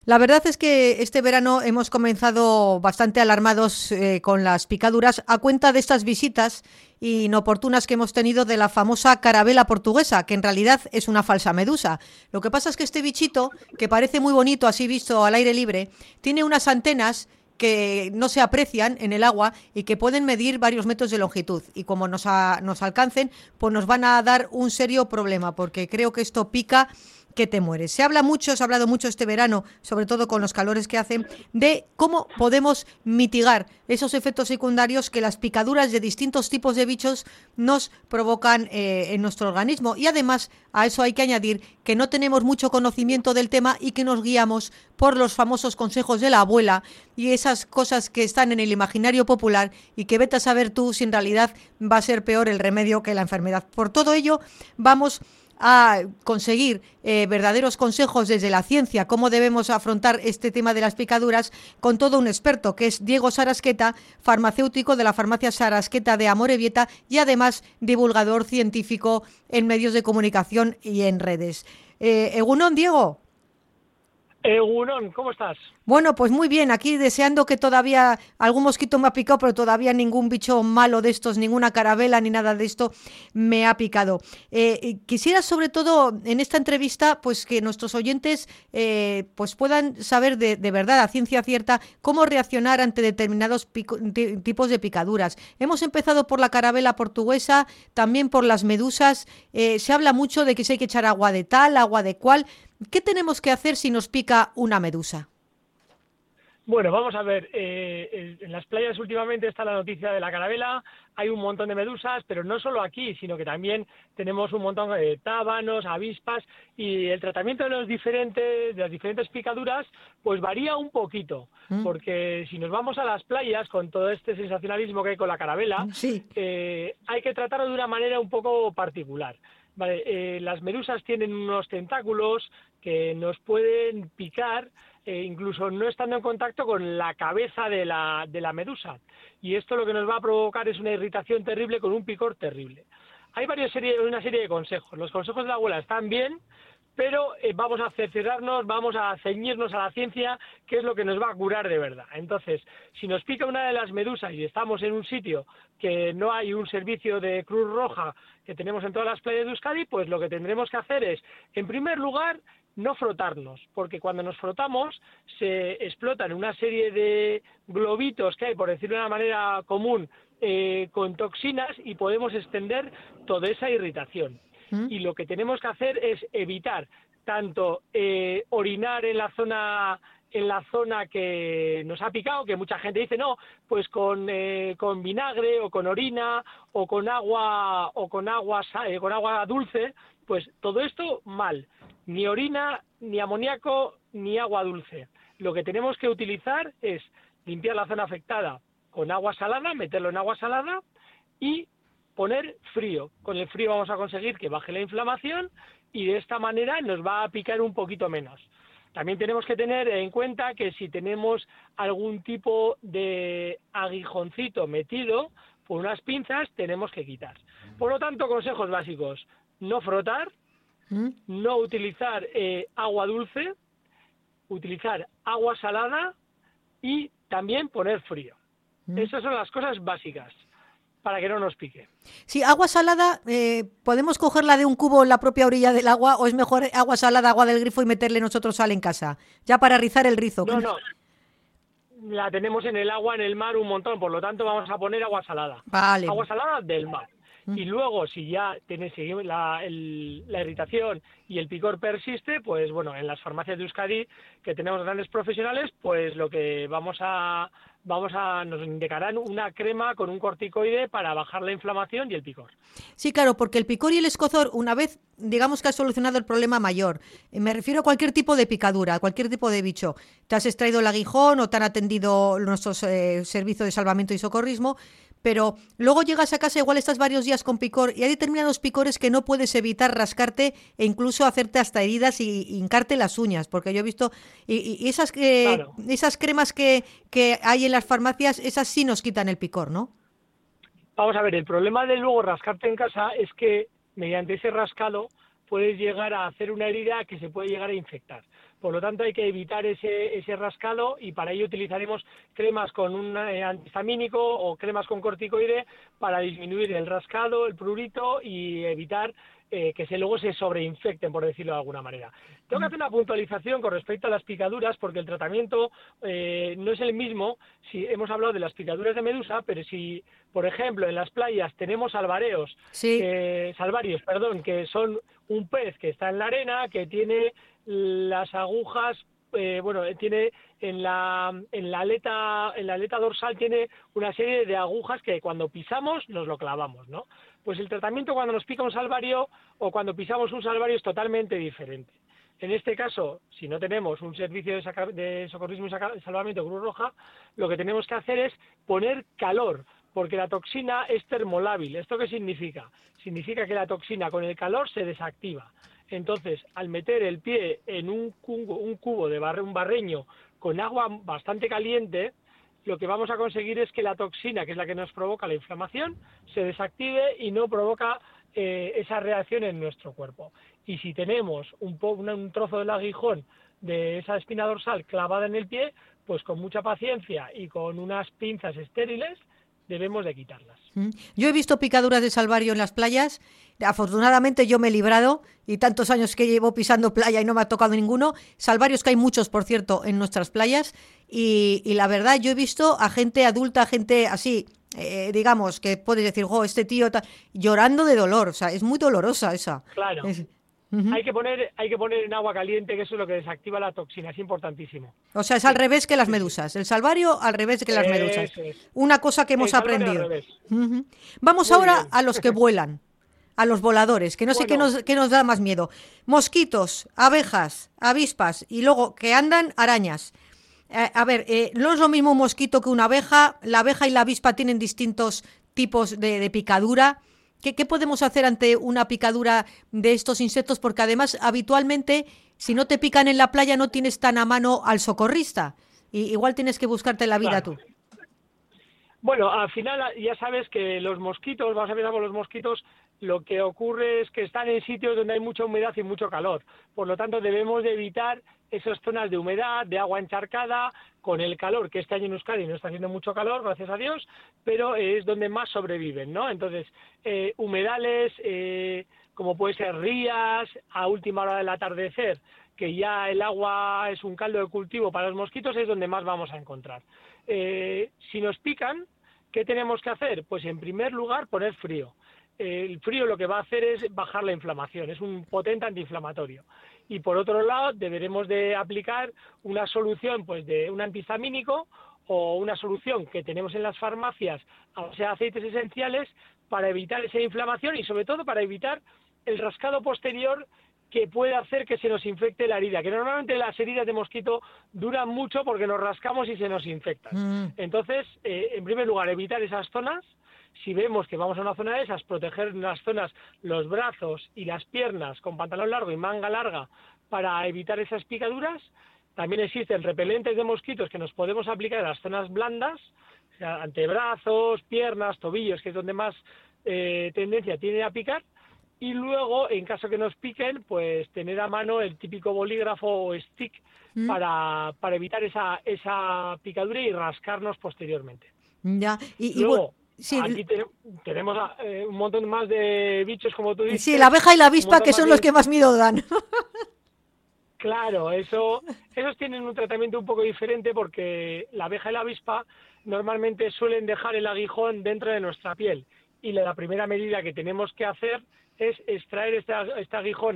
La verdad es que este verano hemos comenzado bastante alarmados con las picaduras a cuenta de estas visitas inoportunas que hemos tenido de la famosa carabela portuguesa, que en realidad es una falsa medusa. Lo que pasa es que este bichito, que parece muy bonito así visto al aire libre, tiene unas antenas que no se aprecian en el agua y que pueden medir varios metros de longitud. Y como nos alcancen, pues nos van a dar un serio problema, porque creo que esto pica que te mueres. Se ha hablado mucho este verano, sobre todo con los calores que hacen, de cómo podemos mitigar esos efectos secundarios que las picaduras de distintos tipos de bichos nos provocan en nuestro organismo. Y además, a eso hay que añadir que no tenemos mucho conocimiento del tema y que nos guiamos por los famosos consejos de la abuela y esas cosas que están en el imaginario popular y que vete a saber tú si en realidad va a ser peor el remedio que la enfermedad. Por todo ello, vamos a conseguir verdaderos consejos desde la ciencia, cómo debemos afrontar este tema de las picaduras, con todo un experto, que es Diego Sarasqueta, farmacéutico de la farmacia Sarasqueta de Amorebieta y además divulgador científico en medios de comunicación y en redes. Egunon, Diego. Gunón, ¿cómo estás? Bueno, pues muy bien, aquí deseando que todavía algún mosquito me ha picado, pero todavía ningún bicho malo de estos, ninguna carabela ni nada de esto me ha picado. Quisiera sobre todo en esta entrevista pues que nuestros oyentes pues puedan saber de verdad, a ciencia cierta, cómo reaccionar ante determinados tipos de picaduras. Hemos empezado por la carabela portuguesa, también por las medusas. Se habla mucho de que si hay que echar agua de tal, agua de cual. ¿Qué tenemos que hacer si nos pica una medusa? Bueno, vamos a ver, en las playas últimamente está la noticia de la carabela, hay un montón de medusas, pero no solo aquí, sino que también tenemos un montón de tábanos, avispas, y el tratamiento de las diferentes picaduras, pues varía un poquito, ¿Mm? porque si nos vamos a las playas, con todo este sensacionalismo que hay con la carabela, Sí. hay que tratarlo de una manera un poco particular. Vale, las medusas tienen unos tentáculos que nos pueden picar incluso no estando en contacto con la cabeza de la medusa. Y esto lo que nos va a provocar es una irritación terrible con un picor terrible. Hay una serie de consejos. Los consejos de la abuela están bien, pero vamos a cerciorarnos, vamos a ceñirnos a la ciencia, que es lo que nos va a curar de verdad. Entonces, si nos pica una de las medusas y estamos en un sitio que no hay un servicio de Cruz Roja que tenemos en todas las playas de Euskadi, pues lo que tendremos que hacer es, en primer lugar, no frotarnos, porque cuando nos frotamos se explotan una serie de globitos que hay, por decirlo de una manera común, con toxinas y podemos extender toda esa irritación. ¿Mm? Y lo que tenemos que hacer es evitar tanto orinar en la zona que nos ha picado, que mucha gente dice no, pues con vinagre o con orina con agua dulce, pues todo esto mal, ni orina, ni amoníaco, ni agua dulce. Lo que tenemos que utilizar es limpiar la zona afectada con agua salada, meterlo en agua salada y poner frío. Con el frío vamos a conseguir que baje la inflamación y de esta manera nos va a picar un poquito menos. También tenemos que tener en cuenta que si tenemos algún tipo de aguijoncito metido por unas pinzas, tenemos que quitar. Por lo tanto, consejos básicos: no frotar, ¿Mm? no utilizar agua dulce, utilizar agua salada y también poner frío. ¿Mm? Esas son las cosas básicas para que no nos pique. Sí, agua salada, ¿podemos cogerla de un cubo en la propia orilla del agua o es mejor agua salada, agua del grifo y meterle nosotros sal en casa? Ya para rizar el rizo. No, no, la tenemos en el agua, en el mar un montón, por lo tanto vamos a poner Vale. agua salada del mar. ¿Mm? Y luego, si ya tiene la irritación y el picor persiste, pues bueno, en las farmacias de Euskadi, que tenemos grandes profesionales, pues lo que nos indicarán una crema con un corticoide para bajar la inflamación y el picor. Sí, claro, porque el picor y el escozor, una vez, digamos que has solucionado el problema mayor, me refiero a cualquier tipo de picadura, a cualquier tipo de bicho, te has extraído el aguijón o te han atendido nuestros servicios de salvamento y socorrismo, pero luego llegas a casa, igual estás varios días con picor y hay determinados picores que no puedes evitar rascarte e incluso hacerte hasta heridas y hincarte las uñas, porque yo he visto, y Claro. esas cremas que hay en las farmacias, esas sí nos quitan el picor, ¿no? Vamos a ver, el problema de luego rascarte en casa es que mediante ese rascado puedes llegar a hacer una herida que se puede llegar a infectar. Por lo tanto, hay que evitar ese rascado y para ello utilizaremos cremas con un antihistamínico o cremas con corticoide para disminuir el rascado, el prurito y evitar que luego se sobreinfecten, por decirlo de alguna manera. Tengo que hacer una puntualización con respecto a las picaduras, porque el tratamiento no es el mismo. Si hemos hablado de las picaduras de medusa, pero si, por ejemplo, en las playas tenemos salvarios, que son un pez que está en la arena, que tiene las agujas, tiene en la aleta dorsal tiene una serie de agujas que cuando pisamos nos lo clavamos, ¿no? Pues el tratamiento cuando nos pica un salvario o cuando pisamos un salvario es totalmente diferente. En este caso, si no tenemos un servicio de socorrismo y salvamento Cruz Roja, lo que tenemos que hacer es poner calor, porque la toxina es termolábil. ¿Esto qué significa? Significa que la toxina con el calor se desactiva. Entonces, al meter el pie en un cubo de un barreño con agua bastante caliente, lo que vamos a conseguir es que la toxina, que es la que nos provoca la inflamación, se desactive y no provoca esa reacción en nuestro cuerpo. Y si tenemos un trozo del aguijón de esa espina dorsal clavada en el pie, pues con mucha paciencia y con unas pinzas estériles debemos de quitarlas. Yo he visto picaduras de salvario en las playas. Afortunadamente yo me he librado y tantos años que llevo pisando playa y no me ha tocado ninguno. Salvarios que hay muchos, por cierto, en nuestras playas y la verdad yo he visto a gente adulta, gente así, digamos, que puedes decir, este tío llorando de dolor, o sea, es muy dolorosa esa. Claro. Hay que poner en agua caliente, que eso es lo que desactiva la toxina, es importantísimo. O sea, es al revés que las medusas. El salvario al revés que las medusas. Una cosa que hemos aprendido. Vamos muy ahora bien. A los que vuelan, a los voladores, que no sé qué nos da más miedo. Mosquitos, abejas, avispas y luego que andan arañas. No es lo mismo un mosquito que una abeja. La abeja y la avispa tienen distintos tipos de picadura. ¿Qué podemos hacer ante una picadura de estos insectos? Porque además, habitualmente, si no te pican en la playa, no tienes tan a mano al socorrista. Y igual tienes que buscarte la vida tú. Bueno, al final ya sabes que los mosquitos, vamos a empezar por los mosquitos, lo que ocurre es que están en sitios donde hay mucha humedad y mucho calor. Por lo tanto, debemos de evitar esas zonas de humedad, de agua encharcada, con el calor, que este año en Euskadi no está haciendo mucho calor, gracias a Dios, pero es donde más sobreviven, ¿no? Entonces, humedales, como puede ser rías, a última hora del atardecer, que ya el agua es un caldo de cultivo para los mosquitos, es donde más vamos a encontrar. Si nos pican, ¿qué tenemos que hacer? Pues en primer lugar, poner frío. El frío lo que va a hacer es bajar la inflamación, es un potente antiinflamatorio. Y por otro lado, deberemos de aplicar una solución pues de un antihistamínico o una solución que tenemos en las farmacias, o sea, aceites esenciales, para evitar esa inflamación y sobre todo para evitar el rascado posterior que puede hacer que se nos infecte la herida, que normalmente las heridas de mosquito duran mucho porque nos rascamos y se nos infectan. Entonces, en primer lugar, evitar esas zonas. Si vemos que vamos a una zona de esas, proteger las zonas, los brazos y las piernas con pantalón largo y manga larga para evitar esas picaduras. También existen repelentes de mosquitos que nos podemos aplicar en las zonas blandas, o sea, antebrazos, piernas, tobillos, que es donde más tendencia tiene a picar. Y luego, en caso que nos piquen, pues tener a mano el típico bolígrafo o stick para evitar esa picadura y rascarnos posteriormente. Ya. Luego, sí, aquí tenemos un montón más de bichos, como tú dices. Sí, la abeja y la avispa, que son los que más miedo dan. Claro, esos tienen un tratamiento un poco diferente porque la abeja y la avispa normalmente suelen dejar el aguijón dentro de nuestra piel. Y la primera medida que tenemos que hacer es extraer este aguijón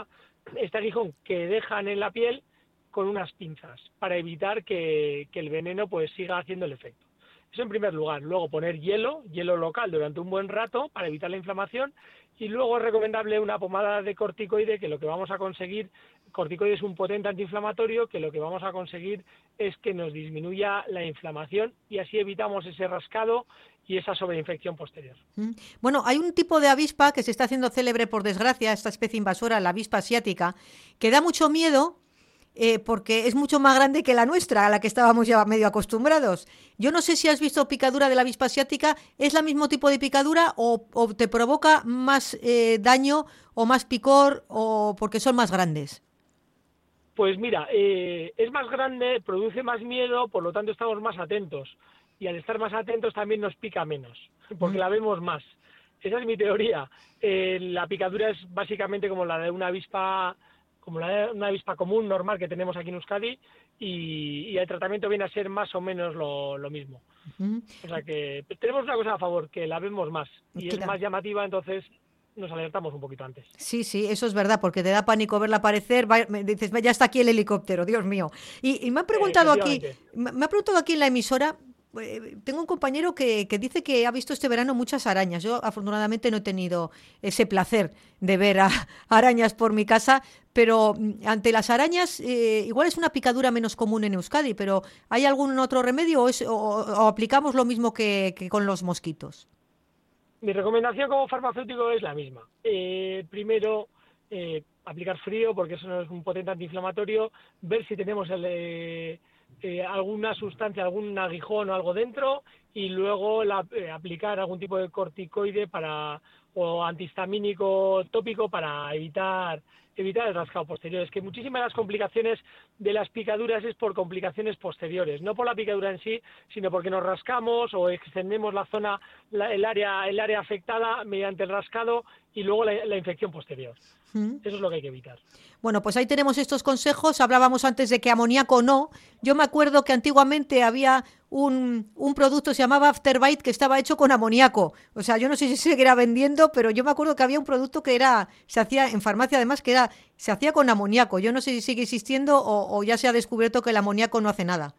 que dejan en la piel con unas pinzas para evitar que el veneno pues siga haciendo el efecto. Eso en primer lugar. Luego poner hielo local durante un buen rato para evitar la inflamación y luego es recomendable una pomada de corticoide que lo que vamos a conseguir, corticoide es un potente antiinflamatorio, que lo que vamos a conseguir es que nos disminuya la inflamación y así evitamos ese rascado y esa sobreinfección posterior. Bueno, hay un tipo de avispa que se está haciendo célebre por desgracia, esta especie invasora, la avispa asiática, que da mucho miedo porque es mucho más grande que la nuestra, a la que estábamos ya medio acostumbrados. Yo no sé si has visto picadura de la avispa asiática, ¿es el mismo tipo de picadura o te provoca más daño o más picor o porque son más grandes? Pues mira, es más grande, produce más miedo, por lo tanto estamos más atentos. Y al estar más atentos también nos pica menos, porque la vemos más. Esa es mi teoría. La picadura es básicamente como la de una avispa, común, normal, que tenemos aquí en Euskadi, y el tratamiento viene a ser más o menos lo mismo. O sea que tenemos una cosa a favor, que la vemos más, y es más llamativa, entonces nos alertamos un poquito antes. Sí, eso es verdad, porque te da pánico verla aparecer, dices, ya está aquí el helicóptero, Dios mío. Y me ha preguntado aquí en la emisora, tengo un compañero que dice que ha visto este verano muchas arañas. Yo afortunadamente no he tenido ese placer de ver arañas por mi casa, pero ante las arañas igual es una picadura menos común en Euskadi, pero ¿hay algún otro remedio o aplicamos lo mismo que con los mosquitos? Mi recomendación como farmacéutico es la misma. Primero, aplicar frío, porque eso no es un potente antiinflamatorio, ver si tenemos alguna sustancia, algún aguijón o algo dentro, y luego aplicar algún tipo de corticoide o antihistamínico tópico para evitar el rascado posterior. Es que muchísimas de las complicaciones de las picaduras es por complicaciones posteriores, no por la picadura en sí, sino porque nos rascamos o extendemos la zona, el área afectada mediante el rascado y luego la infección posterior. Eso es lo que hay que evitar. Bueno, pues ahí tenemos estos consejos. Hablábamos antes de que amoníaco no. Yo me acuerdo que antiguamente había un producto, se llamaba Afterbite, que estaba hecho con amoníaco. O sea, yo no sé si se seguirá vendiendo, pero yo me acuerdo que había un producto que se hacía en farmacia, además, se hacía con amoníaco. Yo no sé si sigue existiendo o ya se ha descubierto que el amoníaco no hace nada.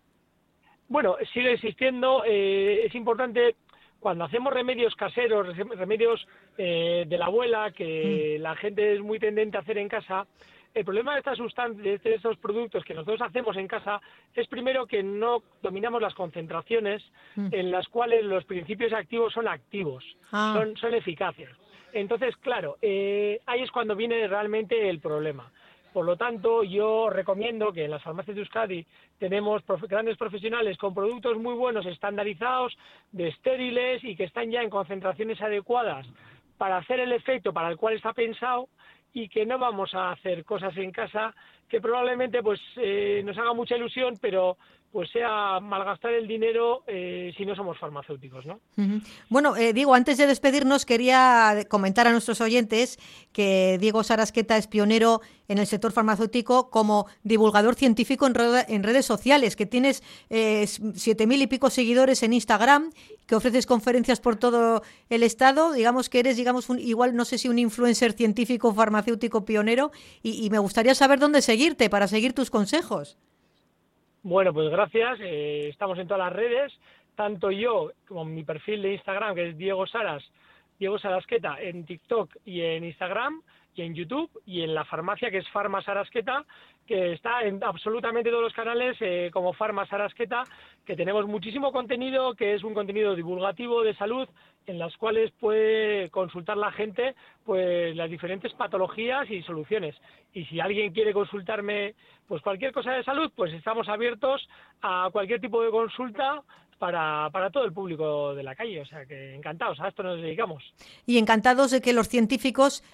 Bueno, sigue existiendo. Es importante, cuando hacemos remedios caseros, remedios de la abuela, que la gente es muy tendente a hacer en casa, el problema de estas sustancias, de estos productos que nosotros hacemos en casa, es primero que no dominamos las concentraciones en las cuales los principios activos son activos, son eficaces. Entonces, claro, ahí es cuando viene realmente el problema. Por lo tanto, yo recomiendo que en las farmacias de Euskadi tenemos grandes profesionales con productos muy buenos, estandarizados, de estériles y que están ya en concentraciones adecuadas para hacer el efecto para el cual está pensado, y que no vamos a hacer cosas en casa que probablemente pues nos haga mucha ilusión, pero pues sea malgastar el dinero si no somos farmacéuticos, ¿no? Bueno, Diego, antes de despedirnos quería comentar a nuestros oyentes que Diego Sarasqueta es pionero en el sector farmacéutico como divulgador científico en redes sociales, que tienes 7.000 y pico seguidores en Instagram, que ofreces conferencias por todo el estado, digamos que eres, igual no sé si un influencer científico farmacéutico pionero, y me gustaría saber dónde seguirte para seguir tus consejos. Bueno, pues gracias. Estamos en todas las redes, tanto yo como mi perfil de Instagram, que es Diego Sarasqueta, en TikTok y en Instagram, y en YouTube, y en la farmacia, que es Farma Sarasqueta, que está en absolutamente todos los canales como Farma Sarasqueta, que tenemos muchísimo contenido, que es un contenido divulgativo de salud, en las cuales puede consultar la gente pues las diferentes patologías y soluciones. Y si alguien quiere consultarme pues cualquier cosa de salud, pues estamos abiertos a cualquier tipo de consulta para todo el público de la calle. O sea que encantados, a esto nos dedicamos. Y encantados de que los científicos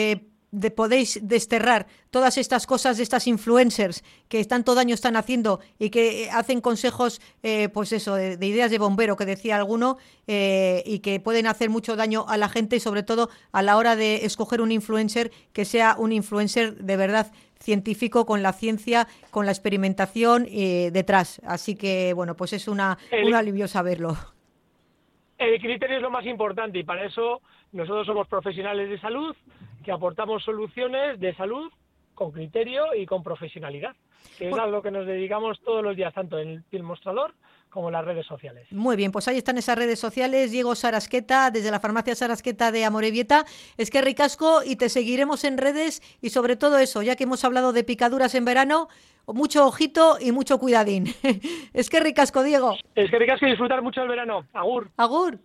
podéis desterrar todas estas cosas de estas influencers que tanto daño están haciendo y que hacen consejos, pues eso, de ideas de bombero, que decía alguno, y que pueden hacer mucho daño a la gente, y sobre todo a la hora de escoger un influencer, que sea un influencer de verdad científico, con la ciencia, con la experimentación detrás. Así que, bueno, pues es un alivio saberlo. El criterio es lo más importante, y para eso nosotros somos profesionales de salud que aportamos soluciones de salud con criterio y con profesionalidad, que es a lo que nos dedicamos todos los días, tanto en el mostrador como en las redes sociales. Muy bien, pues ahí están esas redes sociales. Diego Sarasqueta, desde la farmacia Sarasqueta de Amorebieta. Es que ricasco, y te seguiremos en redes, y sobre todo eso, ya que hemos hablado de picaduras en verano, mucho ojito y mucho cuidadín. Es que ricasco, Diego. Es que ricasco, y disfrutar mucho el verano. Agur. Agur.